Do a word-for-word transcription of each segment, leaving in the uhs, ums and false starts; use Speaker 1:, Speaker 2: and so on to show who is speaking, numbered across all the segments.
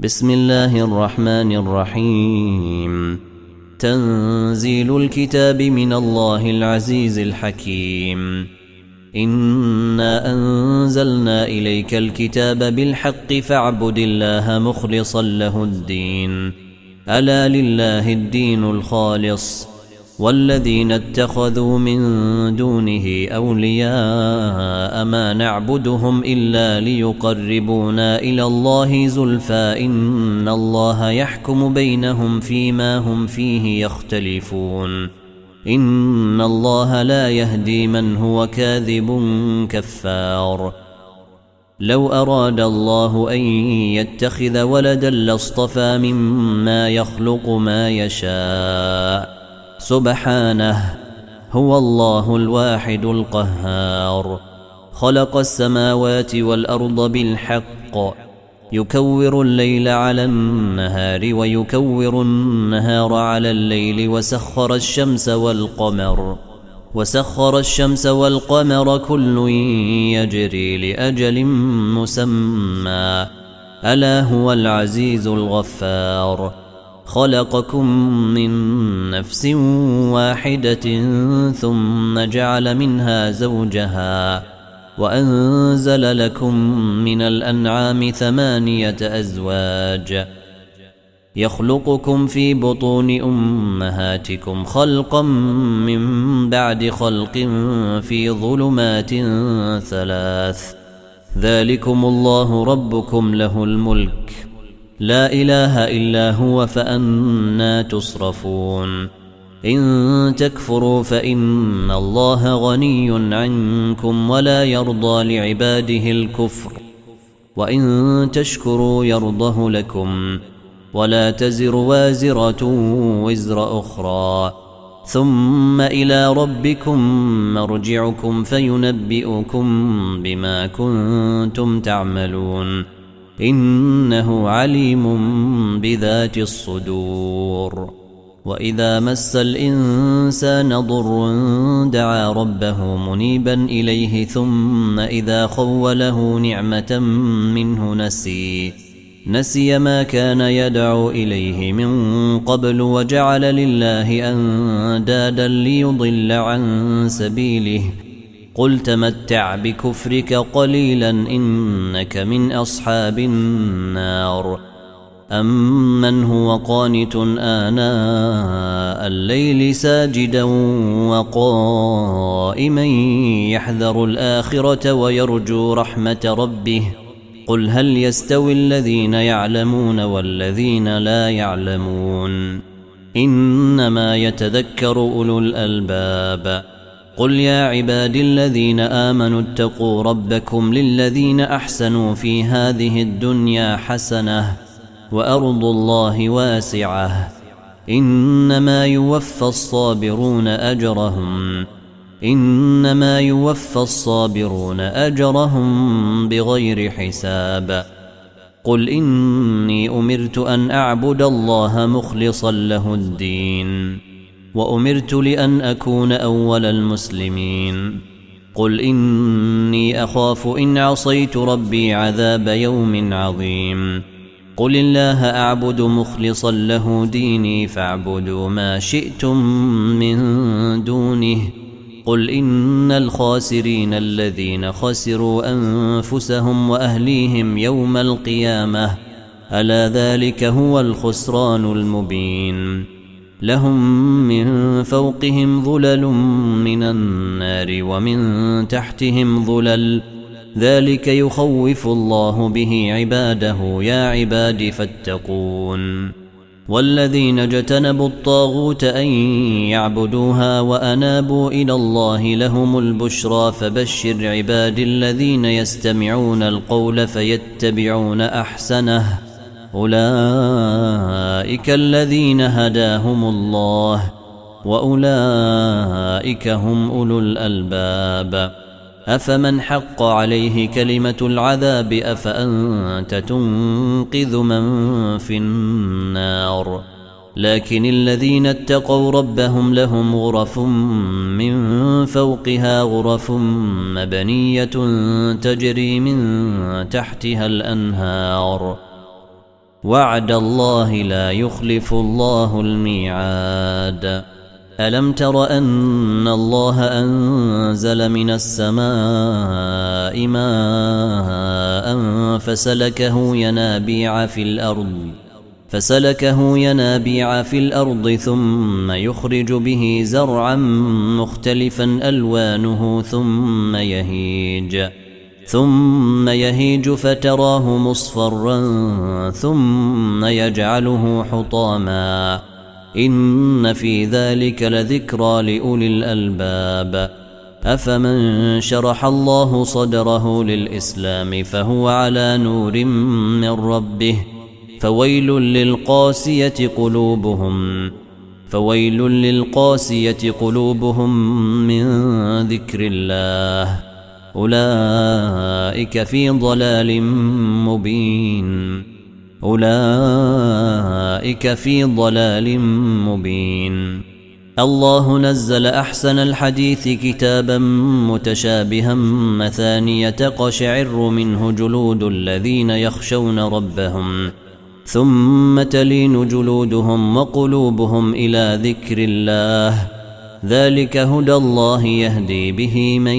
Speaker 1: بسم الله الرحمن الرحيم. تنزيل الكتاب من الله العزيز الحكيم. إنا أنزلنا إليك الكتاب بالحق فاعبد الله مخلصا له الدين، ألا لله الدين الخالص، والذين اتخذوا من دونه أولياء ما نعبدهم إلا ليقربونا إلى الله زلفى إن الله يحكم بينهم فيما هم فيه يختلفون، إن الله لا يهدي من هو كاذب كفار. لو أراد الله أن يتخذ ولدا لاصطفى مما يخلق ما يشاء، سبحانه، هو الله الواحد القهار. خلق السماوات والأرض بالحق، يكور الليل على النهار ويكور النهار على الليل، وسخر الشمس والقمر وسخر الشمس والقمر كل يجري لأجل مسمى، ألا هو العزيز الغفار. خلقكم من نفس واحدة ثم جعل منها زوجها، وأنزل لكم من الأنعام ثمانية أزواج، يخلقكم في بطون أمهاتكم خلقا من بعد خلق في ظلمات ثلاث، ذلكم الله ربكم له الملك، لا إله إلا هو، فأنى تصرفون. إن تكفروا فإن الله غني عنكم ولا يرضى لعباده الكفر، وإن تشكروا يرضه لكم، ولا تزر وازرة وزر أخرى، ثم إلى ربكم مرجعكم فينبئكم بما كنتم تعملون، إنه عليم بذات الصدور. وإذا مس الإنسان ضر دعا ربه منيبا إليه، ثم إذا خوله نعمة منه نسي نسي ما كان يدعو إليه من قبل، وجعل لله أندادا ليضل عن سبيله. قل تمتع بكفرك قليلا إنك من أصحاب النار. أمن هو قانت آناء الليل ساجدا وقائما يحذر الآخرة ويرجو رحمة ربه، قل هل يستوي الذين يعلمون والذين لا يعلمون، إنما يتذكر أولو الألباب. قل يا عبادي الذين آمنوا اتقوا ربكم للذين أحسنوا في هذه الدنيا حسنة وأرض الله واسعة، إنما يوفى الصابرون أجرهم إنما يوفى الصابرون أجرهم بغير حساب. قل إني أمرت أن أعبد الله مخلصا له الدين، وأمرت لأن أكون أول المسلمين. قل إني أخاف إن عصيت ربي عذاب يوم عظيم. قل الله أعبد مخلصا له ديني فاعبدوا ما شئتم من دونه. قل إن الخاسرين الذين خسروا أنفسهم وأهليهم يوم القيامة، ألا ذلك هو الخسران المبين. لهم من فوقهم ظلل من النار ومن تحتهم ظلل، ذلك يخوف الله به عباده، يا عباد فاتقون. والذين اجتنبوا الطاغوت أن يعبدوها وأنابوا إلى الله لهم البشرى، فبشر عباد الذين يستمعون القول فيتبعون أحسنه، أولئك الذين هداهم الله، وأولئك هم أولو الألباب. أفمن حق عليه كلمة العذاب أفأنت تنقذ من في النار. لكن الذين اتقوا ربهم لهم غرف من فوقها غرف مبنية تجري من تحتها الأنهار، وعد الله لا يخلف الله الميعاد. ألم تر أن الله أنزل من السماء ماء فسلكه ينابيع في الأرض فسلكه ينابيع في الأرض ثم يخرج به زرعا مختلفا ألوانه ثم يهيج ثم يهيج فتراه مصفرا ثم يجعله حطاما إن في ذلك لذكرى لأولي الألباب. أفمن شرح الله صدره للإسلام فهو على نور من ربه فويل للقاسية قلوبهم فويل للقاسية قلوبهم من ذكر الله أولئك في ضلال مبين أولئك في ضلال مبين. الله نزل أحسن الحديث كتابا متشابها مثانية تقشعر منه جلود الذين يخشون ربهم ثم تلين جلودهم وقلوبهم إلى ذكر الله ذلك هدى الله يهدي به من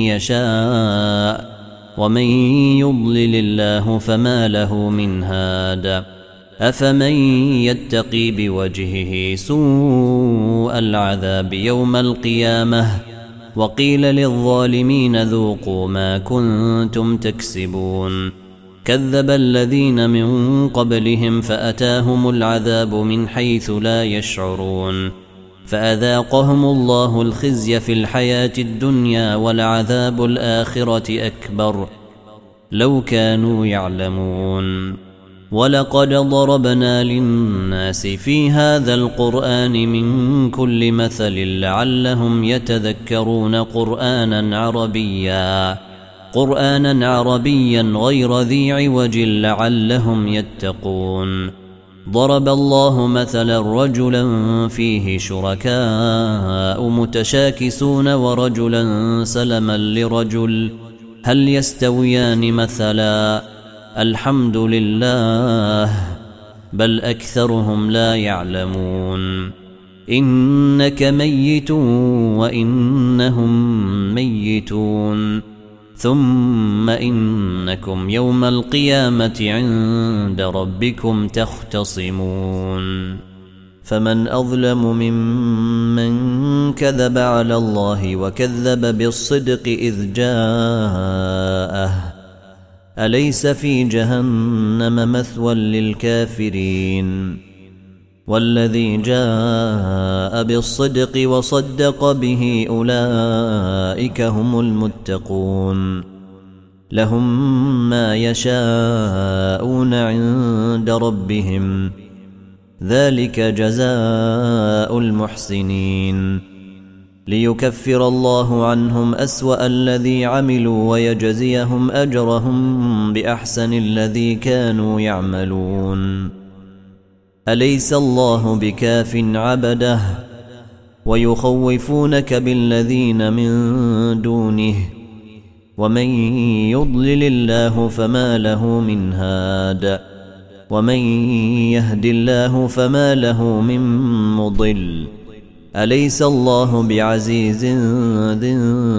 Speaker 1: يشاء ومن يضلل الله فما له من هاد. أفمن يتقي بوجهه سوء العذاب يوم القيامة وقيل للظالمين ذوقوا ما كنتم تكسبون كذب الذين من قبلهم فأتاهم العذاب من حيث لا يشعرون فأذاقهم الله الخزي في الحياة الدنيا ولعذاب الآخرة أكبر لو كانوا يعلمون. ولقد ضربنا للناس في هذا القرآن من كل مثل لعلهم يتذكرون قرآنا عربيا قرآنا عربيا غير ذي عوج لعلهم يتقون. ضرب الله مثلا رجلا فيه شركاء متشاكسون ورجلا سلما لرجل هل يستويان مثلا الحمد لله بل أكثرهم لا يعلمون. إنك ميت وإنهم ميتون ثم إنكم يوم القيامة عند ربكم تختصمون. فمن أظلم ممن كذب على الله وكذب بالصدق إذ جاءه أليس في جهنم مثوى للكافرين والذي جاء بالصدق وصدق به أولئك هم المتقون لهم ما يشاءون عند ربهم ذلك جزاء المحسنين ليكفر الله عنهم أسوأ الذي عملوا ويجزيهم أجرهم بأحسن الذي كانوا يعملون. أليس الله بكاف عبده ويخوفونك بالذين من دونه ومن يضلل الله فما له من هاد ومن يهد الله فما له من مضل. أليس الله بعزيز ذي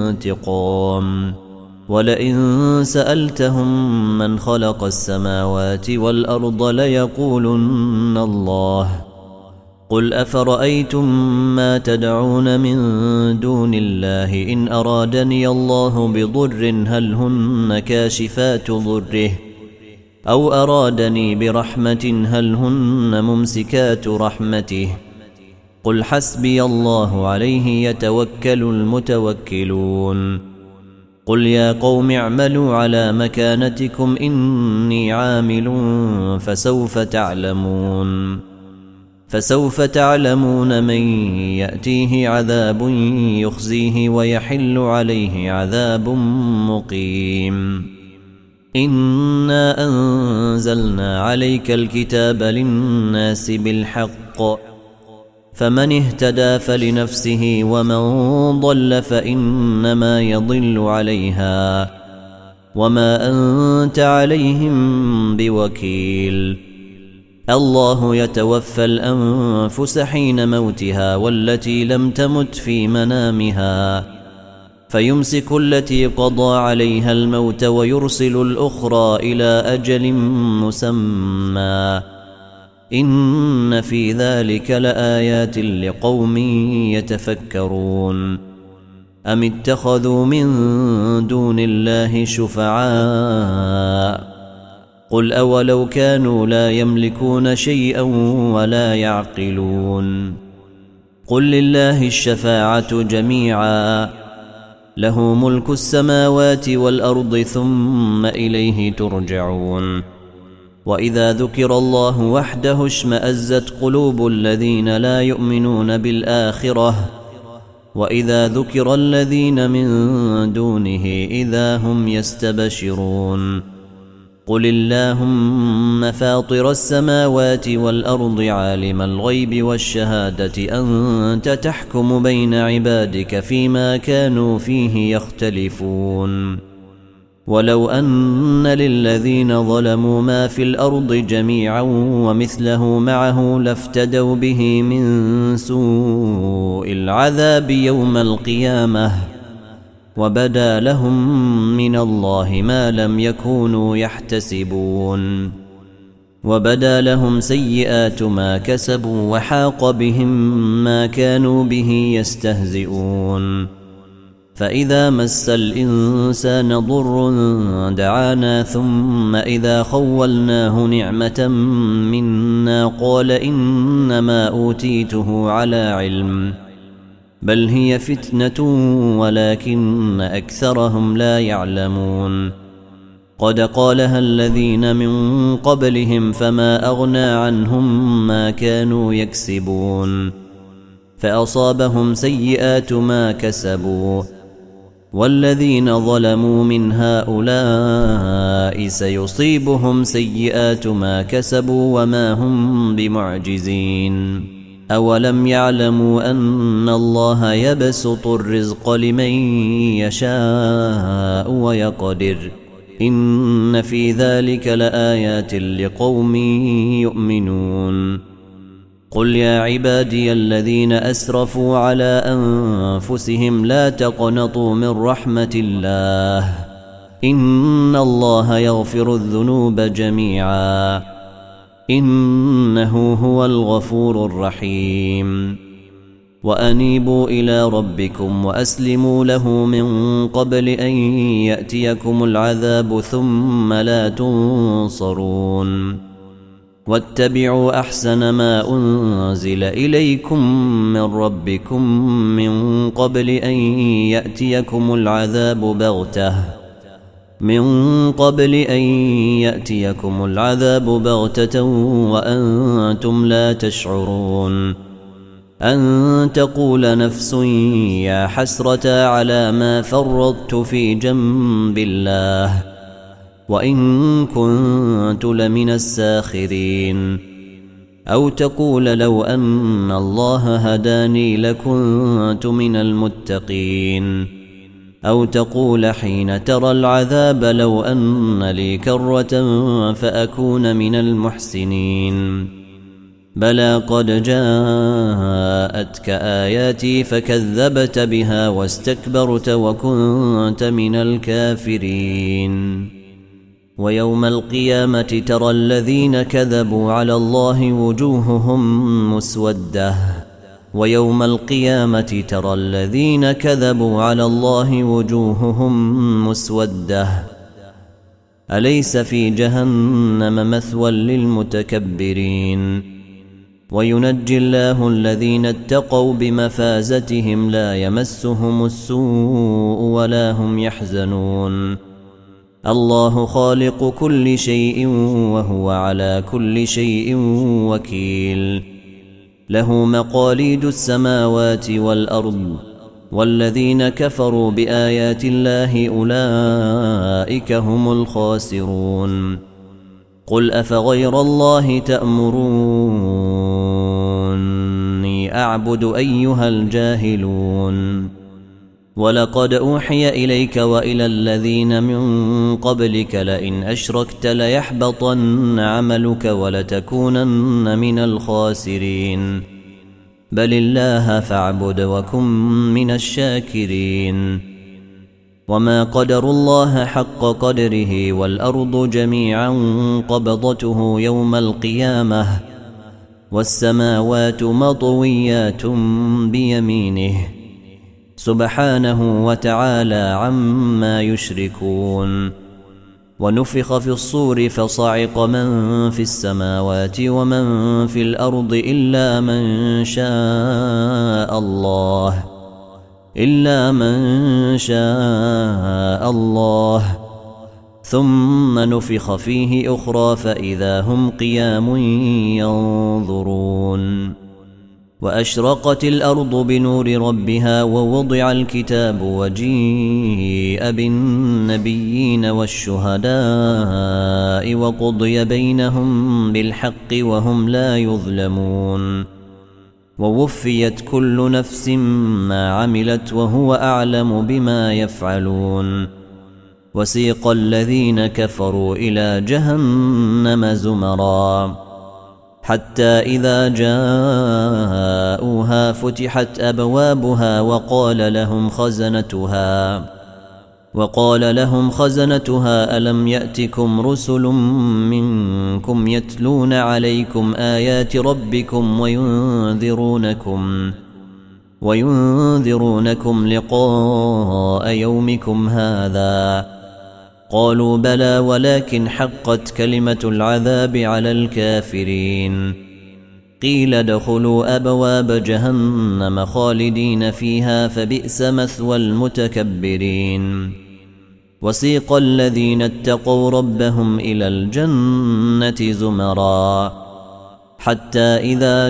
Speaker 1: انتقام ولئن سألتهم من خلق السماوات والأرض ليقولن الله قل أفرأيتم ما تدعون من دون الله إن أرادني الله بضر هل هن كاشفات ضره أو أرادني برحمة هل هن ممسكات رحمته قل حسبي الله عليه يتوكل المتوكلون. قل يا قوم اعملوا على مكانتكم إني عامل فسوف تعلمون فسوف تعلمون من يأتيه عذاب يخزيه ويحل عليه عذاب مقيم. إنا أنزلنا عليك الكتاب للناس بالحق فمن اهتدى فلنفسه ومن ضل فإنما يضل عليها وما أنت عليهم بوكيل. الله يتوفى الأنفس حين موتها والتي لم تمت في منامها فيمسك التي قضى عليها الموت ويرسل الأخرى إلى أجل مسمى إن في ذلك لآيات لقوم يتفكرون أم اتخذوا من دون الله شفعاء قل أولو كانوا لا يملكون شيئا ولا يعقلون قل لله الشفاعة جميعا له ملك السماوات والأرض ثم إليه ترجعون وإذا ذكر الله وحده اشمأزت قلوب الذين لا يؤمنون بالآخرة وإذا ذكر الذين من دونه إذا هم يستبشرون قل اللهم فاطر السماوات والأرض عالم الغيب والشهادة أنت تحكم بين عبادك فيما كانوا فيه يختلفون ولو أن للذين ظلموا ما في الأرض جميعا ومثله معه لافتدوا به من سوء العذاب يوم القيامة وبدا لهم من الله ما لم يكونوا يحتسبون وبدا لهم سيئات ما كسبوا وحاق بهم ما كانوا به يستهزئون فإذا مس الإنسان ضر دعانا ثم إذا خولناه نعمة منا قال إنما أوتيته على علم بل هي فتنة ولكن أكثرهم لا يعلمون قد قالها الذين من قبلهم فما أغنى عنهم ما كانوا يكسبون فأصابهم سيئات ما كسبوا والذين ظلموا من هؤلاء سيصيبهم سيئات ما كسبوا وما هم بمعجزين أولم يعلموا أن الله يبسط الرزق لمن يشاء ويقدر إن في ذلك لآيات لقوم يؤمنون قل يا عبادي الذين أسرفوا على أنفسهم لا تقنطوا من رحمة الله إن الله يغفر الذنوب جميعا إنه هو الغفور الرحيم وأنيبوا إلى ربكم وأسلموا له من قبل أن يأتيكم العذاب ثم لا تنصرون واتبعوا أحسن ما أنزل إليكم من ربكم من قبل أن يأتيكم العذاب بغتة من قبل أن يأتيكم العذاب بغتة وأنتم لا تشعرون أن تقول نفس يا حسرة على ما فرطت في جنب الله وإن كنت لمن الساخرين أو تقول لو أن الله هداني لكنت من المتقين أو تقول حين ترى العذاب لو أن لي كرة فأكون من المحسنين بلى قد جاءتك آياتي فكذبت بها واستكبرت وكنت من الكافرين ويوم القيامة ترى الذين كذبوا على الله وجوههم مسودة ويوم القيامة ترى الذين كذبوا على الله وجوههم مسودة أليس في جهنم مثوى للمتكبرين وينجي الله الذين اتقوا بمفازتهم لا يمسهم السوء ولا هم يحزنون الله خالق كل شيء وهو على كل شيء وكيل له مقاليد السماوات والأرض والذين كفروا بآيات الله أولئك هم الخاسرون قل أفغير الله تأمروني أعبد أيها الجاهلون ولقد أوحي إليك وإلى الذين من قبلك لئن أشركت ليحبطن عملك ولتكونن من الخاسرين بل الله فاعبد وكن من الشاكرين وما قدروا الله حق قدره والأرض جميعا قبضته يوم القيامة والسماوات مطويات بيمينه سبحانه وتعالى عما يشركون ونفخ في الصور فصعق من في السماوات ومن في الأرض إلا من شاء الله إلا من شاء الله ثم نفخ فيه أخرى فإذا هم قيام ينظرون وأشرقت الأرض بنور ربها ووضع الكتاب وجيء بالنبيين والشهداء وقضي بينهم بالحق وهم لا يظلمون ووفيت كل نفس ما عملت وهو أعلم بما يفعلون وسيق الذين كفروا إلى جهنم زمرا حتى إذا جاءوها فتحت أبوابها وقال لهم خزنتها وقال لهم خزنتها ألم يأتكم رسل منكم يتلون عليكم آيات ربكم وينذرونكم وينذرونكم لقاء يومكم هذا قالوا بلى ولكن حقت كلمة العذاب على الكافرين قيل ادخلوا أبواب جهنم خالدين فيها فبئس مثوى المتكبرين وسيق الذين اتقوا ربهم إلى الجنة زمرا حتى إذا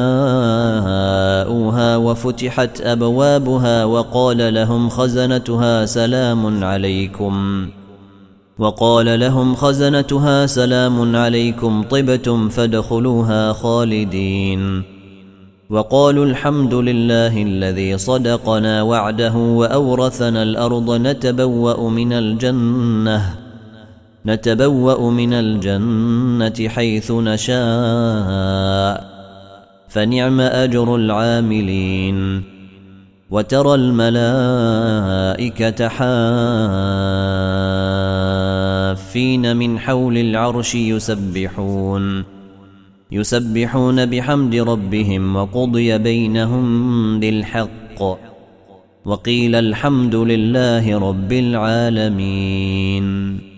Speaker 1: جاءوها وفتحت أبوابها وقال لهم خزنتها سلام عليكم وقال لهم خزنتها سلام عليكم طبتم فادخلوها خالدين وقالوا الحمد لله الذي صدقنا وعده وأورثنا الأرض نتبوأ من الجنة نتبوأ من الجنة حيث نشاء فنعم أجر العاملين وترى الملائكة حافين من حول العرش يسبحون يسبحون بحمد ربهم وقضي بينهم بالحق وقيل الحمد لله رب العالمين.